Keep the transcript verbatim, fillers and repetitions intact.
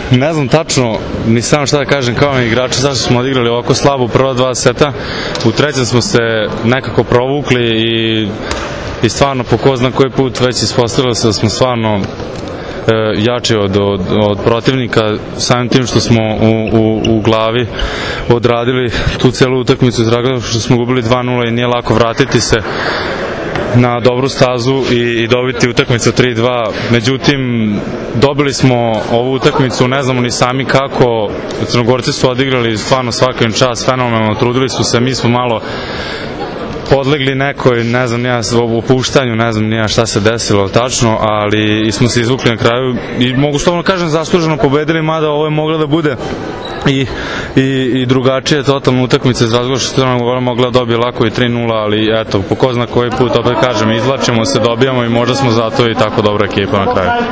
Ne znam tačno, ni sam šta da kažem kao igrači, zašto smo odigrali ovako slabo u prva dva seta. U trećem smo se nekako provukli i, i stvarno po ko zna koji put već ispostavilo se da smo stvarno e, jači od, od, od protivnika, samim tim što smo u, u, u glavi odradili tu celu utakmicu iz razloga što smo gubili dva nula i nije lako vratiti se na dobru stazu i, i dobiti utakmicu tri dva. Međutim, dobili smo ovu utakmicu, ne znamo ni sami kako. Crnogorci su odigrali stvarno svaka im čast, fenomenalno, trudili su se, mi smo malo podlegli nekoj, ne znam nija, u opuštanju, ne znam nija šta se desilo tačno, ali smo se izvukli na kraju i mogu slobodno kažem zasluženo pobedili, mada ovo je mogla da bude i, i, i drugačije totalno utakmice iz razloga što je mogla dobije lako i tri nula, ali eto, po ko zna koji put, opet kažem, izvlačimo se, dobijamo i možda smo zato i tako dobra ekipa na kraju.